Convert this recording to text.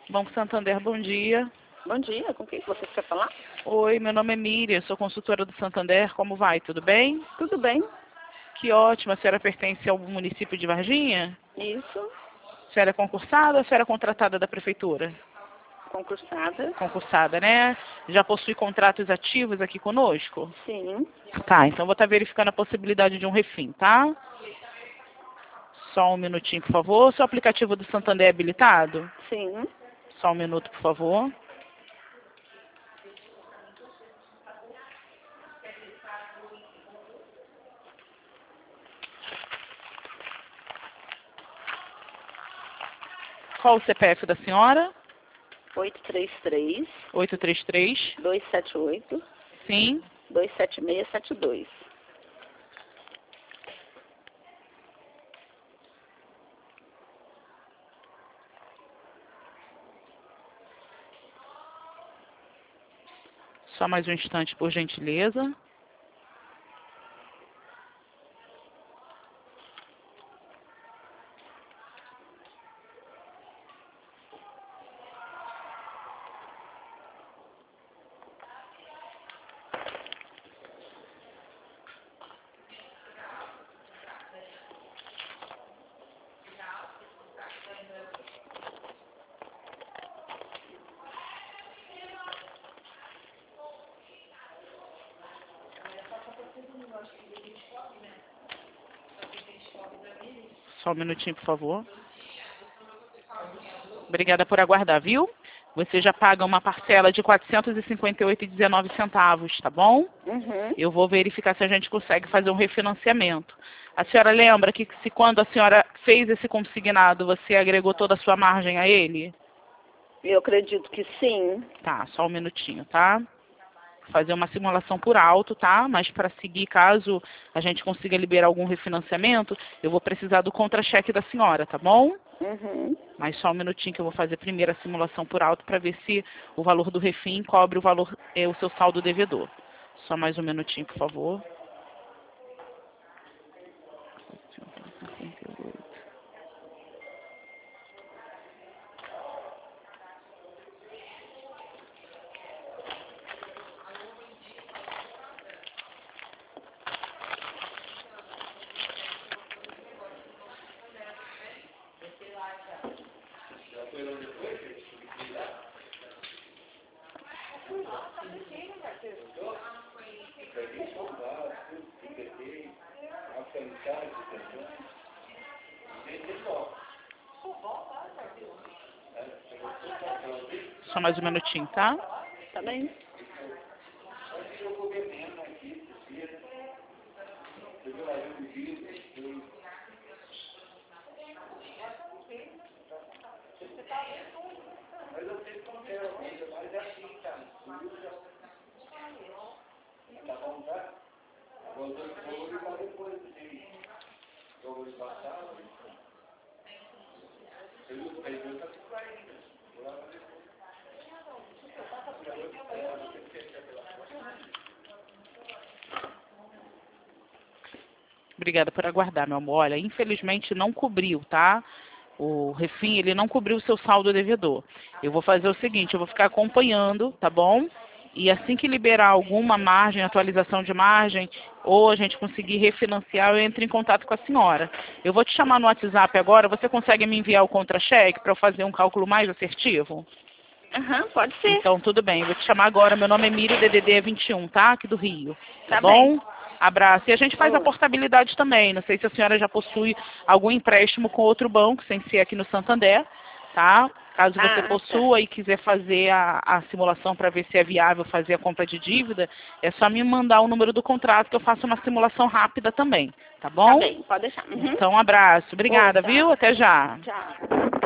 Banco Santander, bom dia. Bom dia, com quem você quer falar? Oi, meu nome é Miriam, sou consultora do Santander. Como vai? Tudo bem? Tudo bem? Que ótimo. A senhora pertence ao município de Varginha? Isso, A senhora é concursada ou a senhora é contratada da prefeitura? concursada. Concursada, né? Já possui contratos ativos aqui conosco? Sim, Tá, então vou estar verificando a possibilidade de um refim, tá? Só um minutinho, por favor. Seu aplicativo do Santander é habilitado? sim. Só um minuto, por favor. Qual o CPF da senhora? 833 833. 278 Sim. 27672. Só mais um instante, por gentileza. Só um minutinho, por favor. Obrigada por aguardar, viu? Você já paga uma parcela de R$ 458,19, tá bom? Uhum. Eu vou verificar se a gente consegue fazer um refinanciamento. A senhora lembra que se quando a senhora fez esse consignado, você agregou toda a sua margem a ele? Eu acredito que sim. Tá, só um minutinho, tá? Fazer uma simulação por alto, tá? Mas para seguir, caso a gente consiga liberar algum refinanciamento, eu vou precisar do contra-cheque da senhora, tá bom? Uhum. Mas só um minutinho que eu vou fazer primeiro a simulação por alto para ver se o valor do refim cobre o valor, o seu saldo devedor. Só mais um minutinho, por favor. Só mais um minutinho, tá? Tá bem? Obrigada por aguardar, meu amor. Olha, infelizmente não cobriu, tá? O refim, ele não cobriu o seu saldo devedor. Eu vou fazer o seguinte, eu vou ficar acompanhando, tá bom? E assim que liberar alguma margem, atualização de margem, ou a gente conseguir refinanciar, eu entro em contato com a senhora. Eu vou te chamar no WhatsApp agora, você consegue me enviar o contra-cheque para eu fazer um cálculo mais assertivo? Aham, pode ser. Então, tudo bem. Eu vou te chamar agora. Meu nome é Miriam, DDD é 21, tá? Aqui do Rio. Tá Tá bom? bem. Abraço. E a gente faz a Oi. portabilidade também. Não sei se a senhora já possui algum empréstimo com outro banco, sem ser aqui no Santander, tá? Caso você Tá. possua e quiser fazer a simulação para ver se é viável fazer a compra de dívida, é só me mandar o número do contrato que eu faço uma simulação rápida também, tá Tá bom? bem, pode deixar. Uhum. Então, um abraço. Obrigada, Oi, tchau. viu? Até já. Tchau.